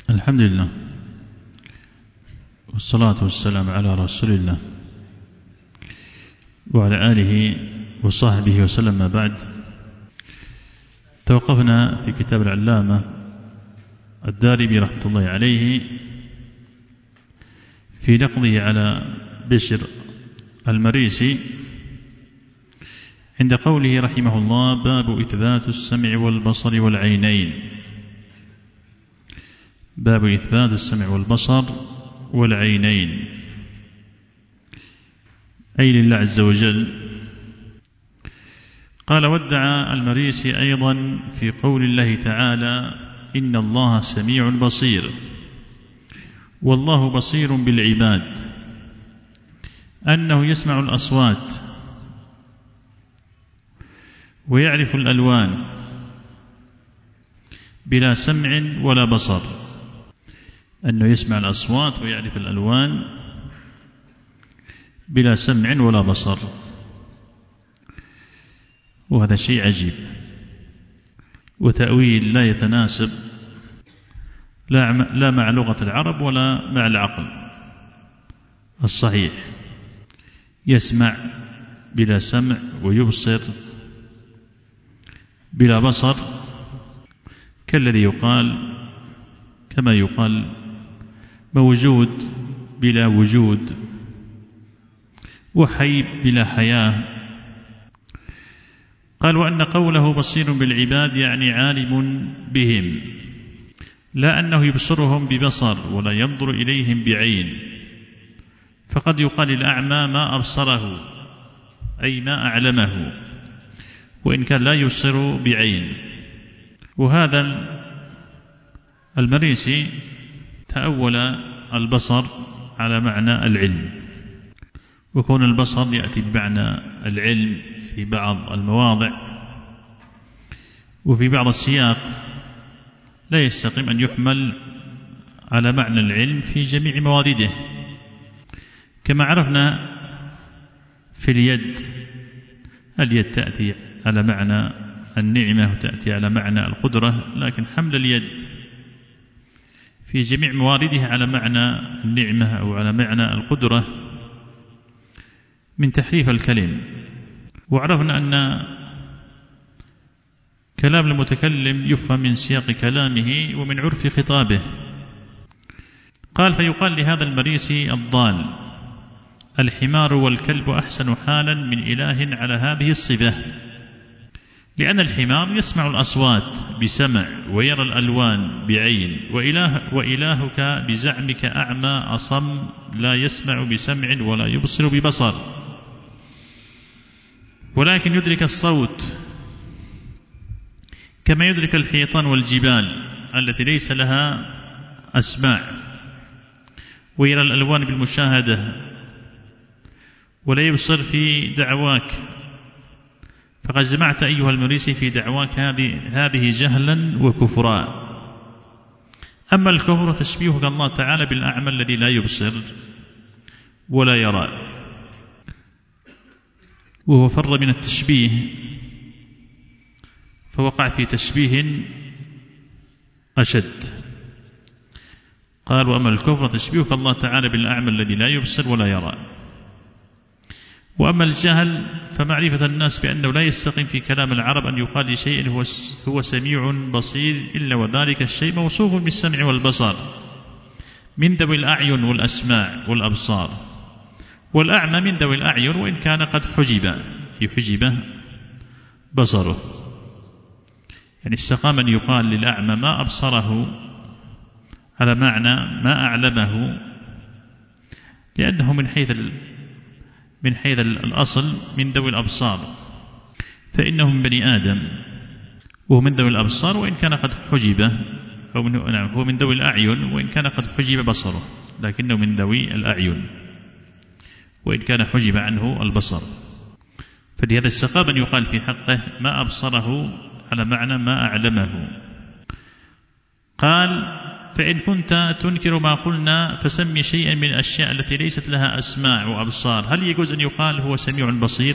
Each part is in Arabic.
الحمد لله والصلاة والسلام على رسول الله وعلى آله وصحبه وسلم. ما بعد، توقفنا في كتاب العلامة الدارمي رحمة الله عليه في نقضه على بشر المريسي عند قوله رحمه الله: باب إثبات السمع والبصر والعينين. باب إثبات السمع والبصر والعينين، أي لله عز وجل. قال: وادعى المريسي أيضا في قول الله تعالى: إن الله سميع بصير، والله بصير بالعباد، أنه يسمع الأصوات ويعرف الألوان بلا سمع ولا بصر. أنه يسمع الأصوات ويعرف الألوان بلا سمع ولا بصر، وهذا شيء عجيب وتأويل لا يتناسب لا مع لغة العرب ولا مع العقل الصحيح. يسمع بلا سمع ويبصر بلا بصر، كالذي يقال كما يقال موجود بلا وجود، وحي بلا حياة. قال: وأن قوله بصير بالعباد يعني عالم بهم، لا أنه يبصرهم ببصر ولا ينظر إليهم بعين، فقد يقال الأعمى ما أبصره أي ما أعلمه، وإن كان لا يبصر بعين. وهذا المريسي تأول البصر على معنى العلم، وكون البصر يأتي بمعنى العلم في بعض المواضع وفي بعض السياق لا يستقيم أن يحمل على معنى العلم في جميع موارده. كما عرفنا في اليد تأتي على معنى النعمة وتأتي على معنى القدرة، لكن حمل اليد في جميع مواردها على معنى النعمة أو على معنى القدرة من تحريف الكلم. وعرفنا أن كلام المتكلم يفهم من سياق كلامه ومن عرف خطابه. قال: فيقال لهذا المريسي الضال: الحمار والكلب أحسن حالا من إله على هذه الصفة، لأن الحمار يسمع الأصوات بسمع ويرى الألوان بعين، وإلهك بزعمك أعمى أصم لا يسمع بسمع ولا يبصر ببصر، ولكن يدرك الصوت كما يدرك الحيطان والجبال التي ليس لها أسماع، ويرى الألوان بالمشاهدة ولا يبصر في دعواك. فقد جمعت أيها المريسي في دعواك هذه جهلا وكفرا. أما الكفر تشبيهك الله تعالى بالأعمى الذي لا يبصر ولا يرى، وهو فر من التشبيه فوقع في تشبيه أشد. قال: وأما الكفر تشبيهك الله تعالى بالأعمى الذي لا يبصر ولا يرى. وأما الجهل فمعرفة الناس بأنه لا يستقيم في كلام العرب أن يقال لشيء هو سميع بصير إلا وذلك الشيء موصوف بالسمع والبصر من ذوي الأعين والأسماع والأبصار، والأعمى من ذوي الأعين وإن كان قد حجب بصره. يعني استقام أن يقال للأعمى ما أبصره على معنى ما أعلمه، لأنه من حيث الأصل من ذوي الأبصار، فإنه من بني آدم وهو من ذوي الأبصار وإن كان قد حجب، هو من ذوي الأعين وإن كان قد حجب بصره، لكنه من ذوي الأعين وإن كان حجب عنه البصر. فلهذا استقام أن يقال في حقه ما أبصره على معنى ما أعلمه. قال: فإن كنت تنكر ما قلنا فسمي شيئا من الأشياء التي ليست لها أسماع وأبصار. هل يجوز أن يقال هو سميع بصير؟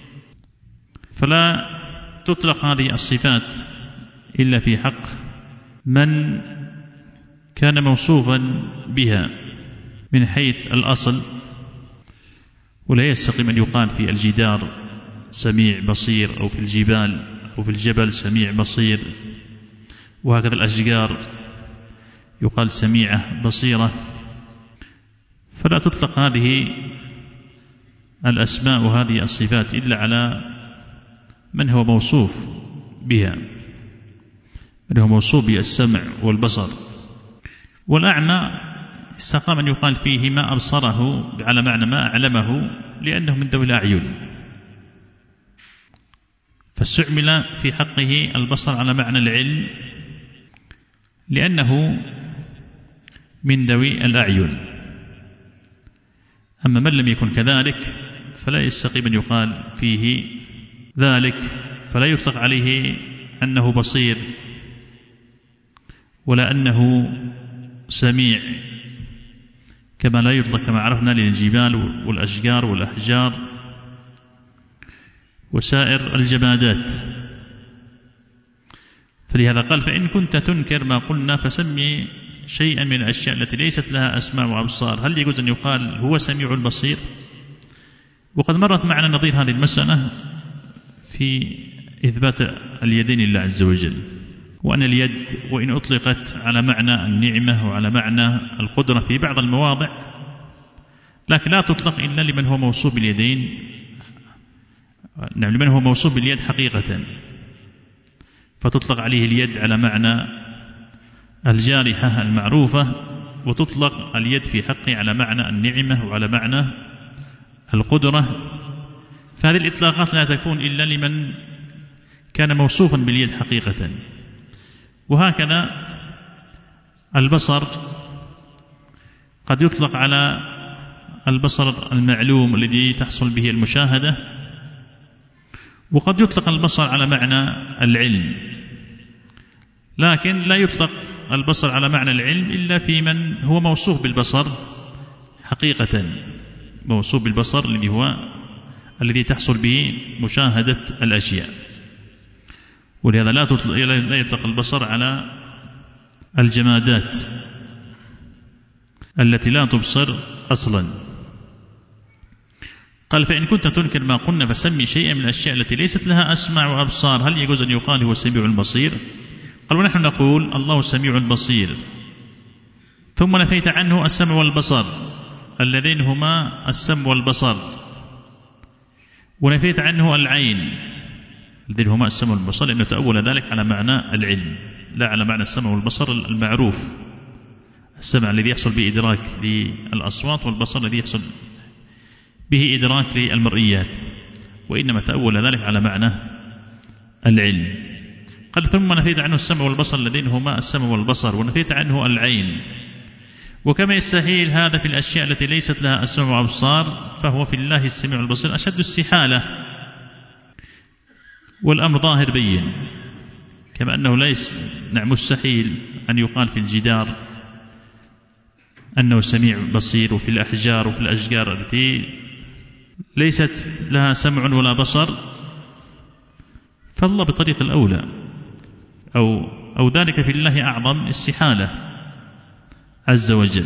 فلا تطلق هذه الصفات إلا في حق من كان موصوفا بها من حيث الأصل، ولا يستقيم أن يقال في الجدار سميع بصير، أو في الجبال أو في الجبل سميع بصير، وهكذا الأشجار يقال سميعة بصيرة. فلا تطلق هذه الأسماء وهذه الصفات إلا على من هو موصوف بها، من هو موصوف بالسمع والبصر. والأعمى استقام أن يقال فيه ما أبصره على معنى ما أعلمه، لأنه من ذوي الأعين، فاستعمل في حقه البصر على معنى العلم لأنه من ذوي الأعين. أما من لم يكن كذلك فلا يستقيم أن يقال فيه ذلك، فلا يطلق عليه أنه بصير ولا أنه سميع، كما لا يطلق كما عرفنا للجبال والأشجار والأحجار وسائر الجمادات. فلهذا قال: فإن كنت تنكر ما قلنا فسمي شيئا من الأشياء التي ليست لها أسماع وأبصار. هل يجوز أن يقال هو سميع البصير؟ وقد مرت معنا نظير هذه المسألة في إثبات اليدين لله عز وجل، وأن اليد وإن أطلقت على معنى النعمة وعلى معنى القدرة في بعض المواضع، لكن لا تطلق إلا لمن هو موصوف باليدين، نعم، لمن هو موصوف باليد حقيقة، فتطلق عليه اليد على معنى الجارحة المعروفة، وتطلق اليد في حقه على معنى النعمة وعلى معنى القدرة. فهذه الإطلاقات لا تكون إلا لمن كان موصوفا باليد حقيقة. وهكذا البصر قد يطلق على البصر المعلوم الذي تحصل به المشاهدة، وقد يطلق البصر على معنى العلم، لكن لا يطلق البصر على معنى العلم إلا في من هو موصوف بالبصر حقيقة، موصوف بالبصر الذي هو الذي تحصل به مشاهدة الأشياء. ولهذا لا يطلق البصر على الجمادات التي لا تبصر أصلا. قال: فإن كنت تنكر ما قلنا فسمي شيئا من الأشياء التي ليست لها أسماع وأبصار. هل يجوز أن يقال هو السميع البصير؟ قال: ونحن نقول الله سميع بصير، ثم نفيت عنه السمع والبصر اللذين هما السمع والبصر، ونفيت عنه العين الذين هما السمع والبصر، لأنه تأول ذلك على معنى العلم لا على معنى السمع والبصر المعروف، السمع الذي يحصل به إدراك للأصوات، والبصر الذي يحصل به إدراك للمرئيات، وإنما تأول ذلك على معنى العلم. قال: ثم نفيت عنه السمع والبصر الذين هما السمع والبصر، ونفيت عنه العين. وكما يستحيل هذا في الأشياء التي ليست لها أسماع وأبصار، فهو في الله السميع البصير أشد استحالة، والأمر ظاهر بين. كما أنه ليس مستحيل أن يقال في الجدار أنه سميع بصير، وفي الأحجار وفي الأشجار التي ليست لها سمع ولا بصر، فالله بطريق الأولى أو ذلك في الله أعظم استحالة عز وجل.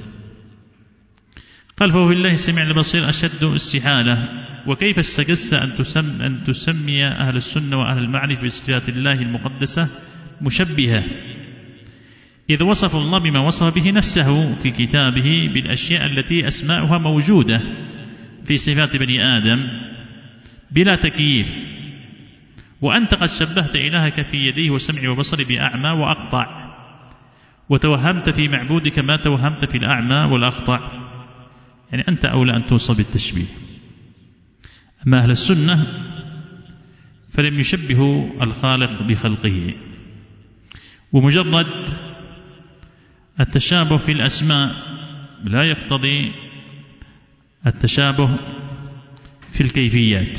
قال: فهو في الله السميع البصير أشد استحالة. وكيف استجس أن تسمي أهل السنة وأهل المعرفة بصفات الله المقدسة مشبهة، إذ وصف الله بما وصف به نفسه في كتابه بالأشياء التي أسماؤها موجودة في صفات بني آدم بلا تكييف، وأنت قد شبهت إلهك في يديه وسمعه وبصره بأعمى وأقطع، وتوهمت في معبودك ما توهمت في الأعمى والأقطع. يعني أنت أولى أن توصف بالتشبيه. أما أهل السنة فلم يشبهوا الخالق بخلقه، ومجرد التشابه في الأسماء لا يقتضي التشابه في الكيفيات.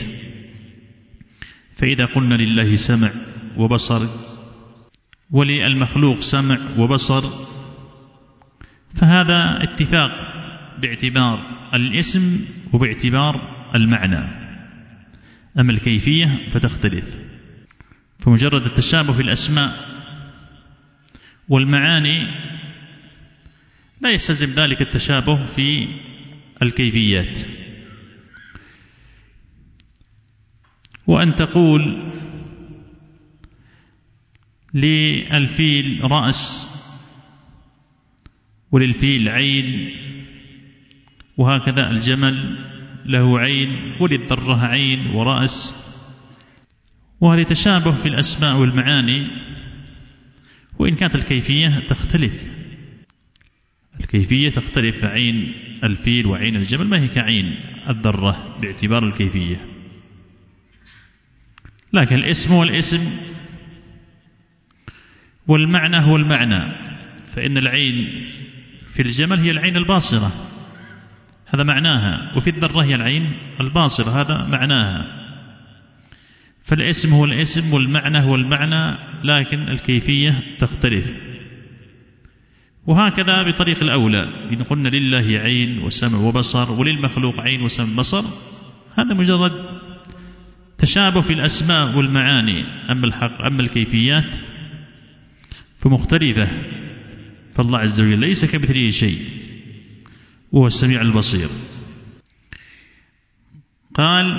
فإذا قلنا لله سمع وبصر وللمخلوق سمع وبصر، فهذا اتفاق باعتبار الاسم وباعتبار المعنى. أما الكيفية فتختلف. فمجرد التشابه في الأسماء والمعاني لا يستلزم ذلك التشابه في الكيفيات. وأن تقول للفيل رأس وللفيل عين، وهكذا الجمل له عين وللذرة عين ورأس، وهذا تشابه في الأسماء والمعاني، وإن كانت الكيفية تختلف. الكيفية تختلف، فعين الفيل وعين الجمل ما هي كعين الذرة باعتبار الكيفية، لكن الاسم هو الاسم والمعنى هو المعنى. فإن العين في الجمل هي العين الباصرة، هذا معناها، وفي الذرة هي العين الباصرة، هذا معناها. فالاسم هو الاسم والمعنى هو المعنى، لكن الكيفية تختلف. وهكذا بطريق الأولى، إن قلنا لله عين وسمع وبصر وللمخلوق عين وسمع وبصر، هذا مجرد تشابه في الأسماء والمعاني. أما الكيفيات فمختلفة. فالله عز وجل ليس كمثله شيء وهو السميع البصير. قال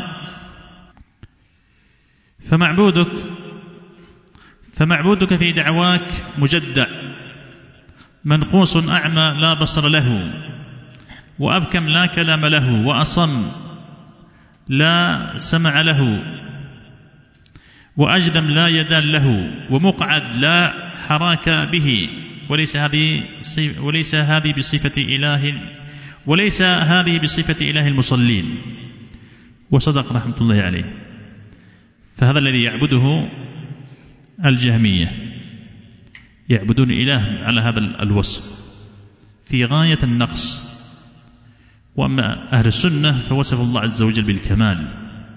فمعبودك في دعواك مجدع منقوص أعمى لا بصر له، وأبكم لا كلام له، وأصم لا سمع له، وأجدم لا يدان له، ومقعد لا حراك به، وليس هذه بصفة إله المصلين. وصدق رحمة الله عليه. فهذا الذي يعبده الجهمية، يعبدون إله على هذا الوصف في غاية النقص. وأما أهل السنة فوصف الله عز وجل بالكمال،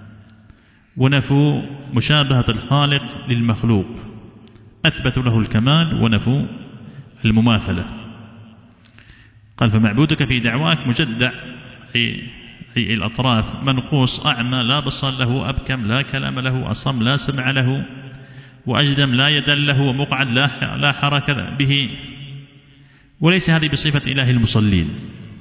ونفوا مشابهة الخالق للمخلوق، أثبتوا له الكمال ونفوا المماثلة. قال فمعبودك في دعواك مجدع أي الأطراف، منقوص أعمى لا بصر له، أبكم لا كلام له، أصم لا سمع له، وأجدم لا يدل له، ومقعد لا حركة به، وليس هذه بصفة إله المصلين.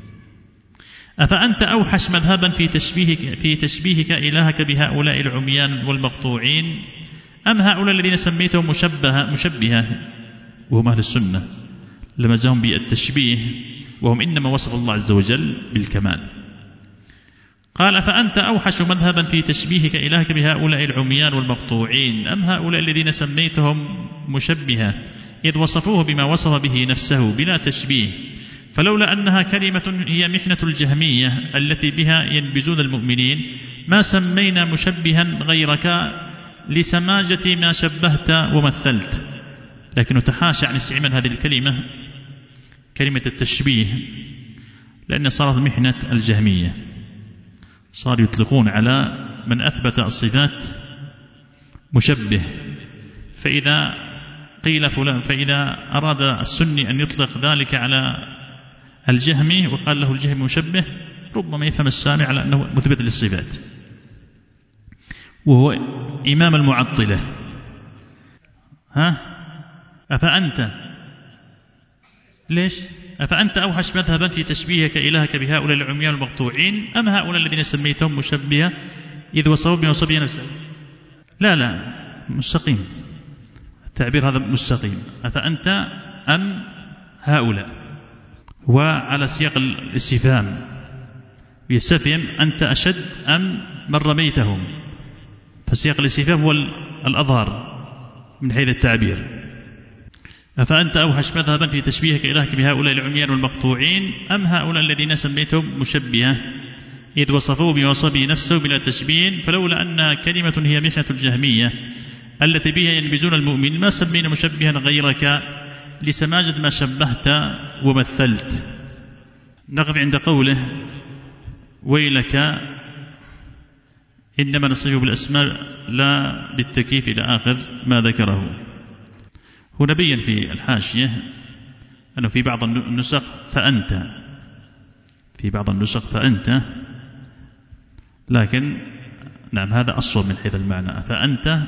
أفأنت أوحش مذهبا في تشبيهك إلهك بهؤلاء العميان والمقطوعين، أم هؤلاء الذين سميتهم مشبهة وهم أهل السنة لمزهم بالتشبيه، وهم إنما وصف الله عز وجل بالكمال. قال أفأنت أوحش مذهبا في تشبيهك إلهك بهؤلاء العميان والمقطوعين، أم هؤلاء الذين سميتهم مشبهة إذ وصفوه بما وصف به نفسه بلا تشبيه، فلولا أنها كلمة هي محنة الجهمية التي بها ينبزون المؤمنين ما سمينا مشبها غيرك لسماجة ما شبهت ومثلت. لكن تحاشى عن استعمال هذه الكلمة، كلمة التشبيه، لأن صارت محنة الجهمية، صار يطلقون على من أثبت الصفات مشبه. فإذا قيل فلان، فإذا أراد السني أن يطلق ذلك على الجهمي وقال له الجهمي مشبه، ربما يفهم السامع على أنه مثبت للصفات، وهو إمام المعطلة. أفأنت ليش؟ أفأنت أوحش مذهبا في تشبيهك إلهك بهؤلاء العميان المقطوعين، أم هؤلاء الذين سميتهم مشبهة إذ وصفوا بوصفه نفسه؟ لا مستقيم، التعبير هذا مستقيم. أفأنت أم هؤلاء، وعلى سياق الاستفهام يستفهم أنت أشد أم من رميتهم، فسياق الاستفهام هو الأظهر من حيث التعبير. أفأنت أوحش مذهبا في تشبيهك إلهك بهؤلاء العميان والمقطوعين، أم هؤلاء الذين سميتهم مشبهة إذ وصفوه بوصفه نفسه بلا تشبيه، فلولا أن كلمة هي محنة الجهمية التي بها ينبزون المؤمن ما سمينا مشبها غيرك لسماجة ما شبهت ومثلت. نقف عند قوله ويلك إنما نصيب بالأسماء لا بالتكييف إلى آخر ما ذكره. هنا بين في الحاشية أنه في بعض النسخ فأنت، في بعض النسخ فأنت، لكن نعم هذا أصوب من حيث المعنى، فأنت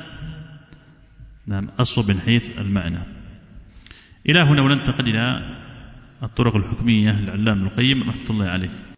نعم أصوب من حيث المعنى. إلى هنا وننتقل إلى الطرق الحكمية للعلامة ابن القيم رحمة الله عليه.